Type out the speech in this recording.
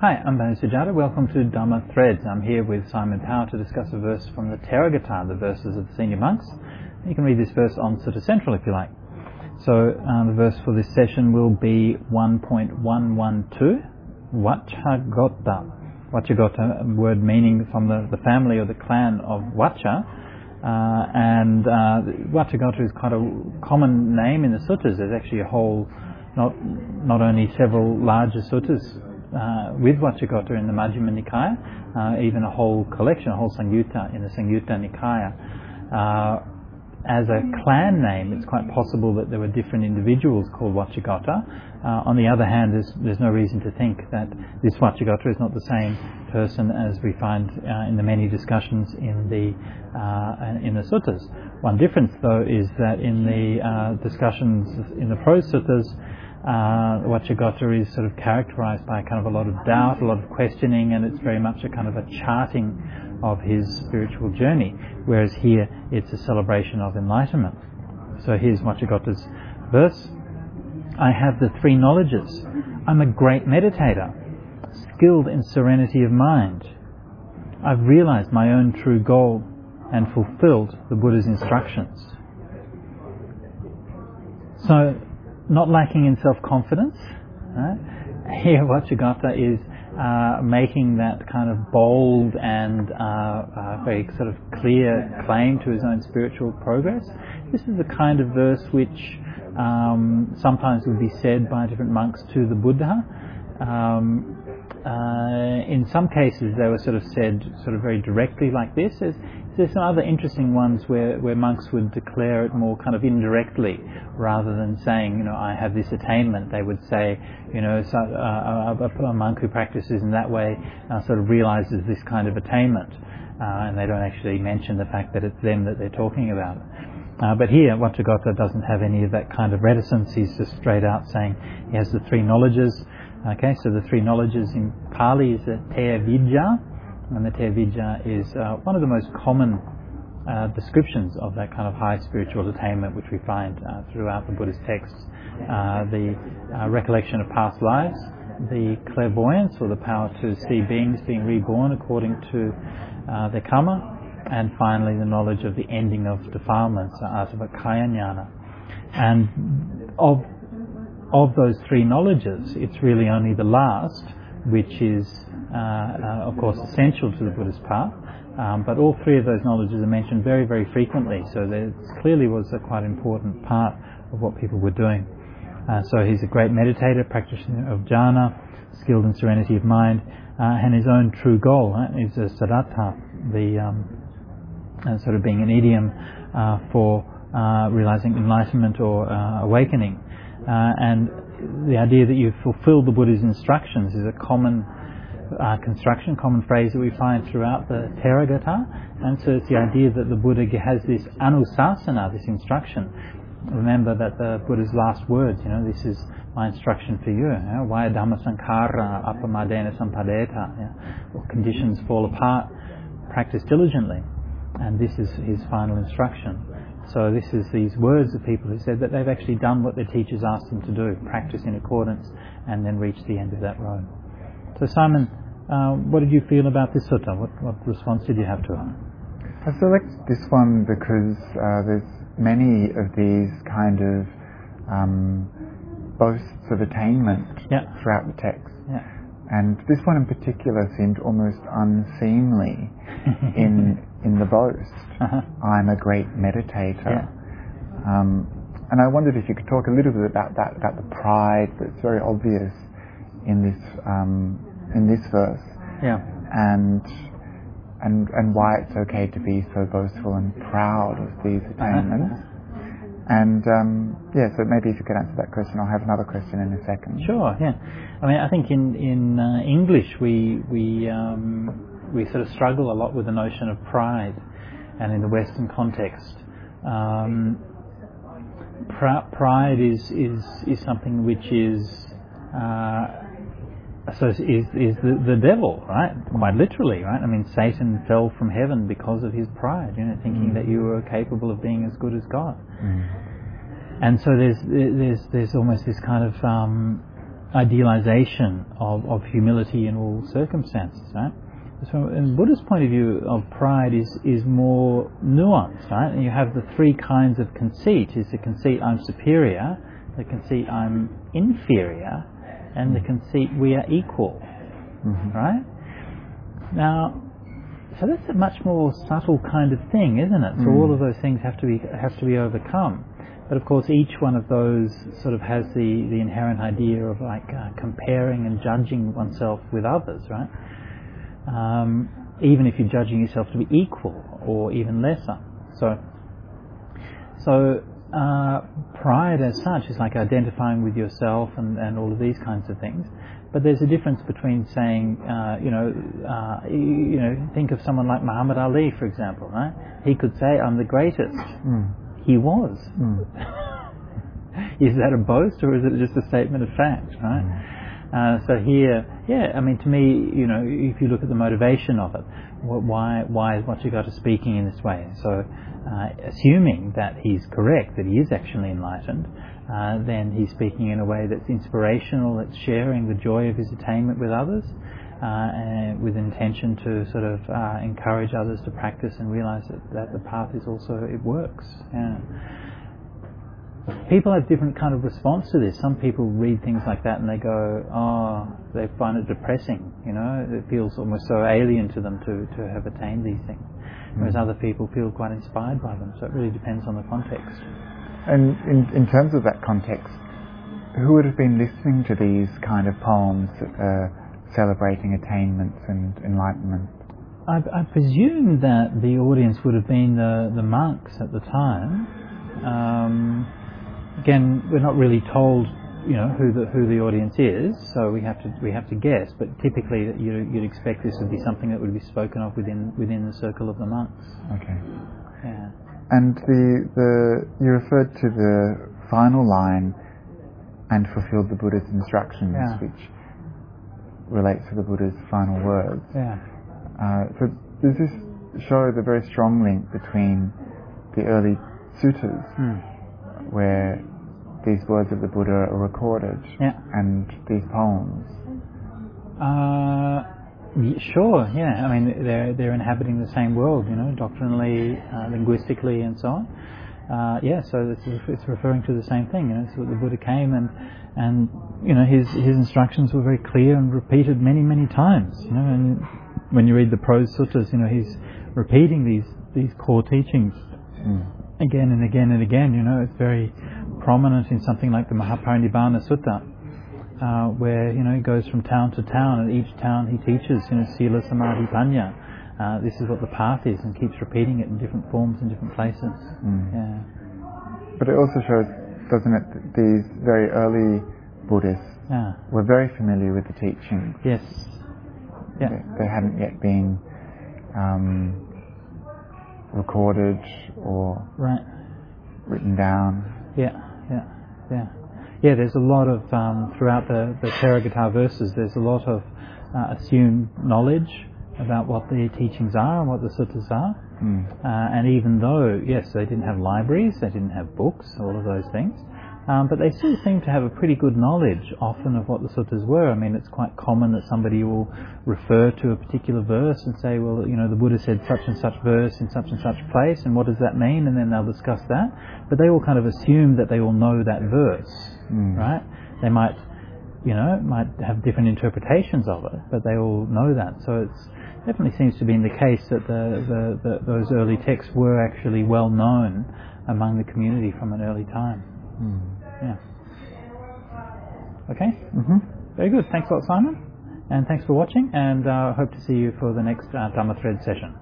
Hi, I'm Banu Sujata. Welcome to Dharma Threads. I'm here with Simon Power to discuss a verse from the Theragatha, the verses of the senior monks. You can read this verse on Sutta Central if you like. So the verse for this session will be 1.112, Vachagota. Vachagota, a word meaning from the family or the clan of Vacha. Vachagota is quite a common name in the suttas. There's actually a whole, not only several larger suttas with Vachagota in the Majjhima Nikaya, even a whole collection, a whole Samyutta in the Samyutta Nikaya. As a clan name, it's quite possible that there were different individuals called Vachagota. On the other hand, there's no reason to think that this Vachagota is not the same person as we find in the many discussions in the suttas. One difference, though, is that in the discussions in the prose suttas, Vachagota is sort of characterized by kind of a lot of doubt, a lot of questioning, and it's very much a kind of a charting of his spiritual journey, whereas here it's a celebration of enlightenment. So here's Vachagota's verse. I have the three knowledges. I'm a great meditator, skilled in serenity of mind. I've realized my own true goal and fulfilled the Buddha's instructions. So, not lacking in self-confidence, right? Here Vachagota is making that kind of bold and very sort of clear claim to his own spiritual progress. This is the kind of verse which sometimes would be said by different monks to the Buddha. In some cases they were sort of said sort of very directly like this. There's some other interesting ones where monks would declare it more kind of indirectly, rather than saying, I have this attainment. They would say, a monk who practices in that way sort of realizes this kind of attainment, and they don't actually mention the fact that it's them that they're talking about. But here, Vachagota doesn't have any of that kind of reticence. He's just straight out saying he has the three knowledges. Okay, so the three knowledges in Pali is the Te Vidya, and the Te Vidya is one of the most common descriptions of that kind of high spiritual attainment which we find throughout the Buddhist texts. The recollection of past lives, the clairvoyance or the power to see beings being reborn according to their karma, and finally the knowledge of the ending of defilements, Asavakkhaya Jnana. And of those three knowledges, it's really only the last which is of course essential to the Buddhist path, but all three of those knowledges are mentioned very, very frequently, so there clearly was a quite important part of what people were doing. So he's a great meditator, practitioner of jhana, skilled in serenity of mind, and his own true goal is a saratha, the sort of being an idiom for realizing enlightenment or awakening. And the idea that you fulfill the Buddha's instructions is a common construction, common phrase that we find throughout the Theragatha. And so it's the idea that the Buddha has this anusasana, this instruction. Remember that the Buddha's last words, this is my instruction for you. Vaya dhamma sankhara apamadena sampadeta. All conditions fall apart, practice diligently. And this is his final instruction. So this is these words of people who said that they've actually done what their teachers asked them to do, practice in accordance, and then reach the end of that road. So Simon, what did you feel about this sutta? What response did you have to it? I select this one because there's many of these kind of boasts of attainment throughout the text. Yeah. And this one in particular seemed almost unseemly in the boast. I'm a great meditator. And I wondered if you could talk a little bit about that, about the pride that's very obvious in this verse. And why it's okay to be so boastful and proud of these attainments. And so maybe if you could answer that question, I'll have another question in a second. Sure. Yeah. I mean, I think in English we sort of struggle a lot with the notion of pride, and in the Western context, pride is something which is the devil, right? Quite literally, right? I mean, Satan fell from heaven because of his pride, thinking that you were capable of being as good as God. And so there's almost this kind of idealization of humility in all circumstances, right? So in Buddha's point of view of pride is more nuanced, right? And you have the three kinds of conceit. Is the conceit I'm superior, the conceit I'm inferior, and the conceit we are equal, right? Now, so that's a much more subtle kind of thing, isn't it? So all of those things have to be overcome. But of course, each one of those sort of has the inherent idea of like comparing and judging oneself with others, right? Even if you're judging yourself to be equal or even lesser. So pride as such is like identifying with yourself and all of these kinds of things. But there's a difference between saying, think of someone like Muhammad Ali, for example, right? He could say, I'm the greatest. He was. Is that a boast or is it just a statement of fact, right? So here, I mean, to me, if you look at the motivation of it, why is Vajragota speaking in this way? So, assuming that he's correct, that he is actually enlightened, then he's speaking in a way that's inspirational, that's sharing the joy of his attainment with others, and with intention to sort of encourage others to practice and realize that the path is also, it works. Yeah. People have different kind of response to this. Some people read things like that and they go, they find it depressing, it feels almost so alien to them to have attained these things. Whereas other people feel quite inspired by them. So it really depends on the context. And in terms of that context, who would have been listening to these kind of poems celebrating attainments and enlightenment? I presume that the audience would have been the monks at the time. Again, we're not really told, who the audience is, so we have to guess. But typically, you'd expect this would be something that would be spoken of within the circle of the monks. Okay. Yeah. And you referred to the final line, and fulfilled the Buddha's instructions, which relates to the Buddha's final words. Yeah. So does this show the very strong link between the early suttas, where these words of the Buddha are recorded, and these poems? Sure, yeah. I mean, they're inhabiting the same world, doctrinally, linguistically, and so on. So it's referring to the same thing. So the Buddha came and his instructions were very clear and repeated many, many times. And when you read the prose suttas, he's repeating these core teachings again and again and again. It's very prominent in something like the Mahaparinibbana Sutta, where he goes from town to town, and each town he teaches Sila, Samadhi, Panya. This is what the path is, and keeps repeating it in different forms in different places. Yeah. But it also shows, doesn't it, that these very early Buddhists were very familiar with the teachings. Yes. Yeah. They hadn't yet been recorded or written down. Yeah, there's a lot of, throughout the Therigatha verses, there's a lot of assumed knowledge about what the teachings are and what the suttas are. And even though, yes, they didn't have libraries, they didn't have books, all of those things, but they still seem to have a pretty good knowledge often of what the suttas were. I mean, it's quite common that somebody will refer to a particular verse and say, well, the Buddha said such and such verse in such and such place, and what does that mean? And then they'll discuss that. But they all kind of assume that they all know that verse, right? They might have different interpretations of it, but they all know that. So it's definitely seems to be in the case that those early texts were actually well known among the community from an early time. Yeah. Okay. Very good. Thanks a lot, Simon, and thanks for watching. And I hope to see you for the next Dhamma Thread session.